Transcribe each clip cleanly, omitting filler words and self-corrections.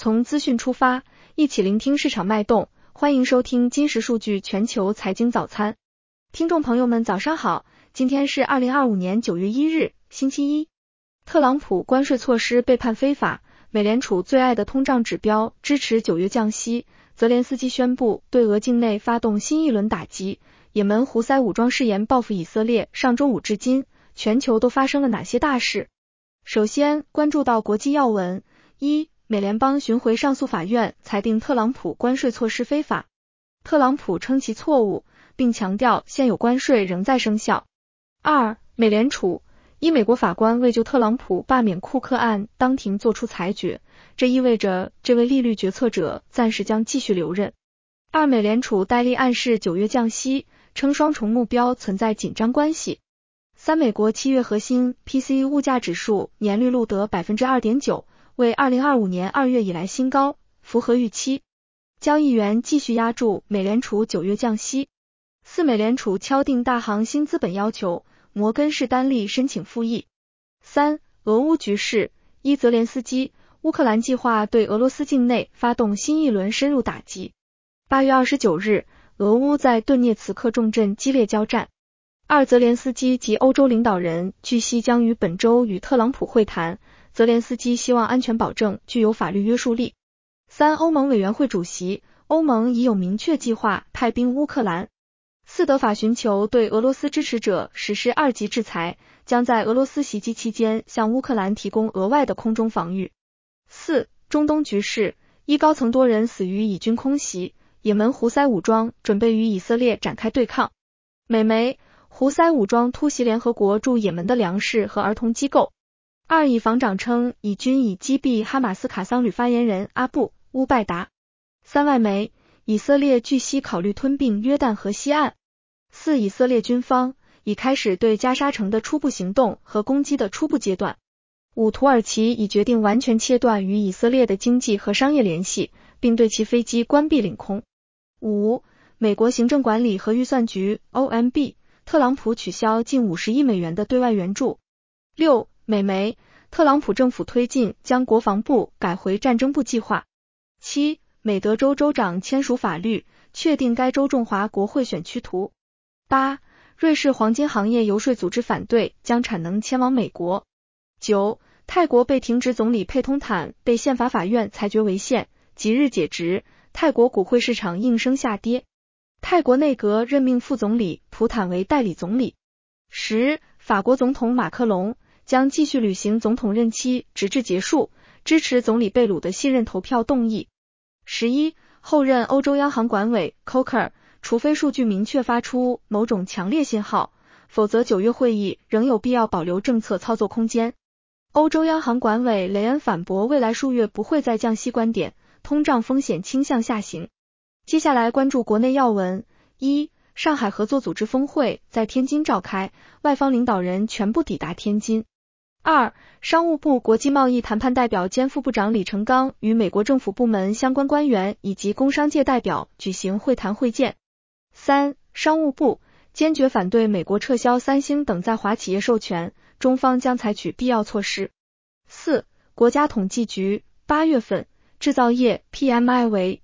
从资讯出发，一起聆听市场脉动。欢迎收听金石数据全球财经早餐。听众朋友们早上好，今天是2025年9月1日，星期一。特朗普关税措施被判非法，美联储最爱的通胀指标支持9月降息，泽连斯基宣布对俄境内发动新一轮打击，也门胡塞武装誓言报复以色列。上周五至今，全球都发生了哪些大事？首先关注到国际要闻。一、美联邦巡回上诉法院裁定特朗普关税措施非法，特朗普称其错误，并强调现有关税仍在生效。二、美联储，一美国法官未就特朗普罢免库克案当庭作出裁决，这意味着这位利率决策者暂时将继续留任。二、美联储戴利暗示9月降息，称双重目标存在紧张关系。三、美国7月核心 PCE 物价指数年率录得 2.9%， 为2025年2月以来新高，符合预期。交易员继续押注美联储9月降息。四、美联储敲定大行新资本要求，摩根士丹利申请复议。三、俄乌局势，一、泽连斯基，乌克兰计划对俄罗斯境内发动新一轮深入打击。8月29日，俄乌在顿涅茨克重镇激烈交战。二、泽连斯基及欧洲领导人据悉将于本周与特朗普会谈，泽连斯基希望安全保证具有法律约束力。三、欧盟委员会主席，欧盟已有明确计划派兵乌克兰。四、德法寻求对俄罗斯支持者实施2级制裁，将在俄罗斯袭击期间向乌克兰提供额外的空中防御。四、中东局势，一、高层多人死于以军空袭，也门胡塞武装准备与以色列展开对抗。美媒，胡塞武装突袭联合国驻也门的粮食和儿童机构。二、以防长称以军已击毙哈马斯卡桑旅发言人阿布·乌拜达。三、外媒，以色列据悉考虑吞并约旦河西岸。四、以色列军方已开始对加沙城的初步行动和攻击的初步阶段。五、土耳其已决定完全切断与以色列的经济和商业联系，并对其飞机关闭领空。五、美国行政管理和预算局 OMB， 特朗普取消近50亿美元的对外援助。六、美媒，特朗普政府推进将国防部改回战争部计划。七、美德州州长签署法律，确定该州中华国会选区图。八、瑞士黄金行业游说组织反对将产能迁往美国。九、泰国被停职总理佩通坦被宪法法院裁决违宪，即日解职，泰国股汇市场应声下跌。泰国内阁任命副总理普坦为代理总理。十、法国总统马克龙将继续履行总统任期直至结束，支持总理贝鲁的信任投票动议。11、后任欧洲央行管委 Coker， 除非数据明确发出某种强烈信号，否则9月会议仍有必要保留政策操作空间。欧洲央行管委雷恩反驳未来数月不会再降息观点，通胀风险倾向下行。接下来关注国内要闻。一、上海合作组织峰会在天津召开，外方领导人全部抵达天津。二、商务部国际贸易谈判代表兼副部长李成钢与美国政府部门相关官员以及工商界代表举行会谈会见。三、商务部坚决反对美国撤销三星等在华企业授权，中方将采取必要措施。四、国家统计局8月份制造业 PMI 为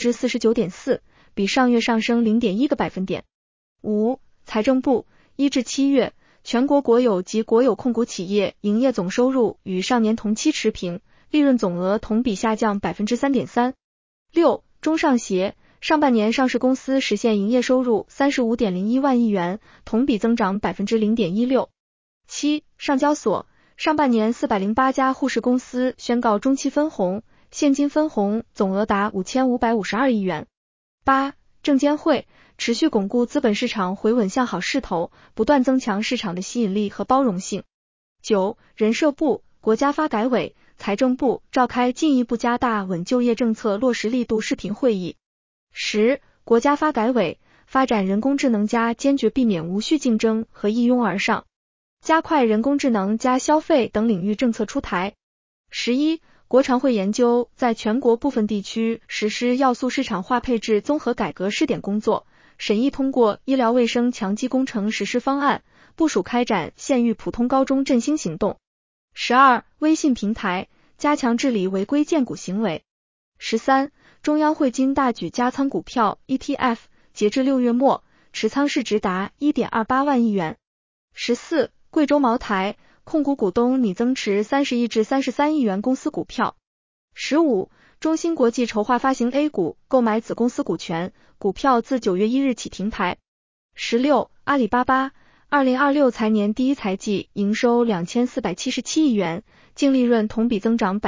49.4%， 比上月上升 0.1个百分点。五、财政部1至7月全国国有及国有控股企业营业总收入与上年同期持平，利润总额同比下降 3.3%。六、中上协上半年上市公司实现营业收入 35.01 万亿元，同比增长 0.16%。七、上交所上半年408家沪市公司宣告中期分红，现金分红总额达5552亿元。八、证监会持续巩固资本市场回稳向好势头，不断增强市场的吸引力和包容性。九、人社部、国家发改委、财政部召开进一步加大稳就业政策落实力度视频会议。十、国家发改委发展人工智能加坚决避免无序竞争和一拥而上，加快人工智能加消费等领域政策出台。11、国常会研究在全国部分地区实施要素市场化配置综合改革试点工作，审议通过医疗卫生强基工程实施方案，部署开展县域普通高中振兴行动。12、微信平台加强治理违规荐股行为。 13. 中央汇金大举加仓股票 ETF， 截至6月末，持仓市值达 1.28 万亿元。14. 贵州茅台控股股东拟增持30亿至33亿元公司股票。15. 中芯国际筹划发行 A 股，购买子公司股权，股票自9月1日起停牌。16. 阿里巴巴2026财年第一财季营收2477亿元，净利润同比增长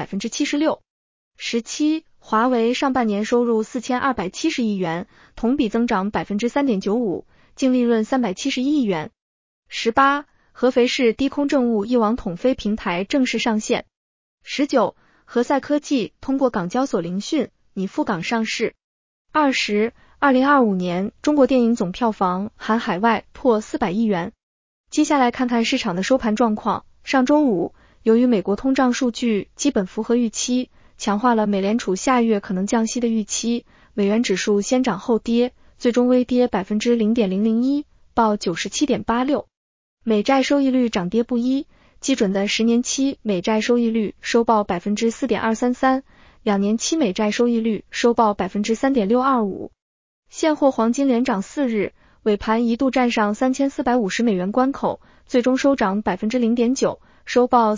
76%。17. 华为上半年收入4270亿元，同比增长 3.95%， 净利润371亿元。18. 合肥市低空政务一网统飞平台正式上线。19. 和赛科技通过港交所聆讯，拟赴港上市。20. 2025年中国电影总票房含海外破400亿元。接下来看看市场的收盘状况。上周五，由于美国通胀数据基本符合预期，强化了美联储下月可能降息的预期，美元指数先涨后跌，最终微跌 0.001， 报 97.86。美债收益率涨跌不一，基准的10年期美债收益率收报 4.233%， 2年期美债收益率收报 3.625%。现货黄金连涨4日，尾盘一度站上3450美元关口，最终收涨 0.9%， 收报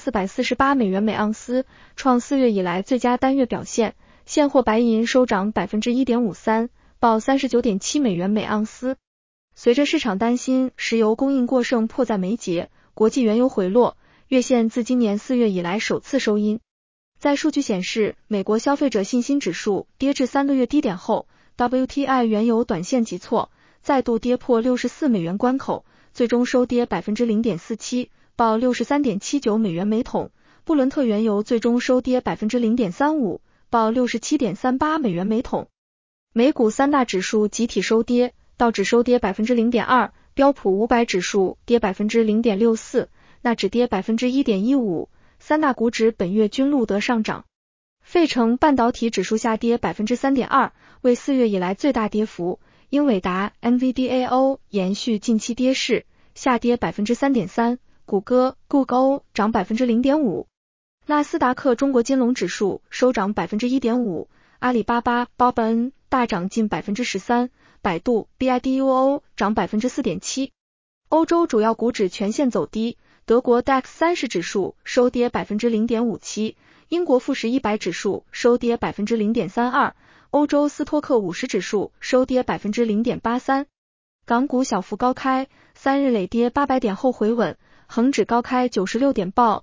3448美元每盎司，创4月以来最佳单月表现。现货白银收涨 1.53%， 报 39.7美元每盎司。随着市场担心石油供应过剩迫在眉睫，国际原油回落，月线自今年4月以来首次收阴。在数据显示美国消费者信心指数跌至3个月低点后， WTI 原油短线急挫，再度跌破64美元关口，最终收跌 0.47%， 报 63.79美元每桶。布伦特原油最终收跌 0.35%， 报 67.38美元每桶。美股三大指数集体收跌，道指收跌 0.2%， 标普500指数跌 0.64%， 纳指跌 1.15%， 三大股指本月均录得上涨。费城半导体指数下跌 3.2%， 为4月以来最大跌幅，英伟达 NVDAO 延续近期跌势，下跌 3.3%， 谷歌 Google 涨 0.5%。纳斯达克中国金龙指数收涨 1.5%， 阿里巴巴 BOBN 大涨近 13%， 百度 BIDUO 涨 4.7%。欧洲主要股指全线走低，德国 DAX 30指数收跌 0.57%， 英国富时100指数收跌 0.32%， 欧洲斯托克50指数收跌 0.83%。港股小幅高开，3日累跌800点后回稳，恒指高开96点报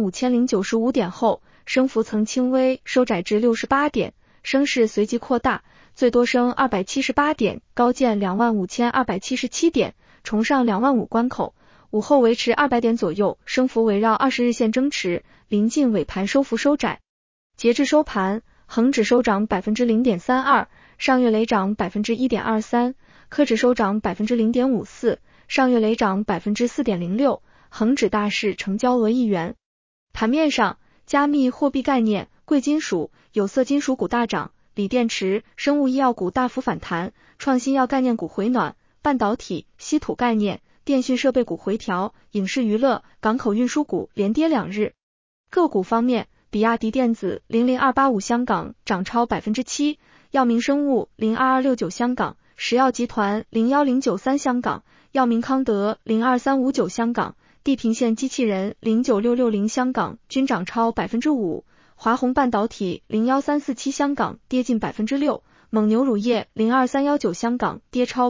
25,095 点后，升幅曾轻微收窄至68点，升势随即扩大，最多升278点，高见 25,277 点，重上25000关口。午后维持200点左右，升幅围绕20日线争持，临近尾盘收幅收窄。截至收盘，恒指收涨 0.32%， 上月累涨 1.23%， 科指收涨 0.54%， 上月累涨 4.06%， 恒指大市成交额1元。盘面上，加密货币概念、贵金属、有色金属股大涨，锂电池、生物医药股大幅反弹，创新药概念股回暖，半导体、稀土概念、电讯设备股回调，影视娱乐、港口运输股连跌2日。个股方面，比亚迪电子00285香港涨超 7%， 药明生物02269香港，石药集团01093香港，药明康德02359香港，地平线机器人09660香港均涨超 5%， 华虹半导体01347香港跌近 6%， 蒙牛乳业02319香港跌超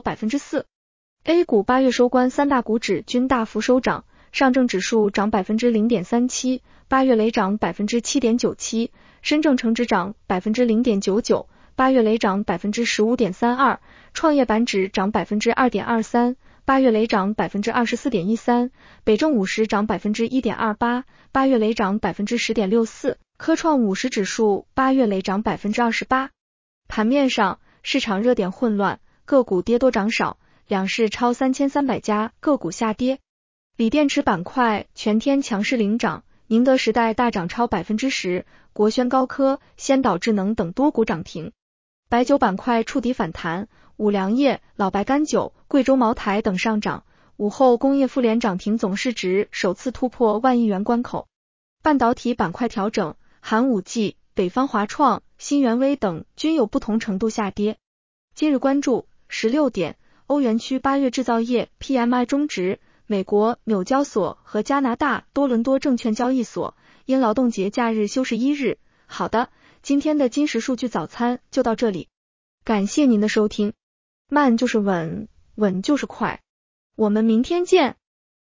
4%。A 股8月收官，三大股指均大幅收涨，上证指数涨 0.37%， 8月累涨 7.97%， 深证成指涨 0.99%， 8月累涨 15.32%， 创业板指涨 2.23%， 8月累涨 24.13%， 北证50涨 1.28%， 8月累涨 10.64%， 科创50指数8月累涨 28%。盘面上，市场热点混乱，个股跌多涨少，两市超3300家个股下跌。锂电池板块全天强势领涨，宁德时代大涨超 10%， 国轩高科、先导智能等多股涨停。白酒板块触底反弹，五粮液、老白干酒、贵州茅台等上涨。午后工业富联涨停，总市值首次突破1万亿元关口。半导体板块调整，含 5G、 北方华创、新源微等均有不同程度下跌。今日关注16点，欧元区8月制造业 PMI 终值，美国纽交所和加拿大多伦多证券交易所因劳动节假日休市1日。好的，今天的金石数据早餐就到这里，感谢您的收听。慢就是稳，稳就是快，我们明天见。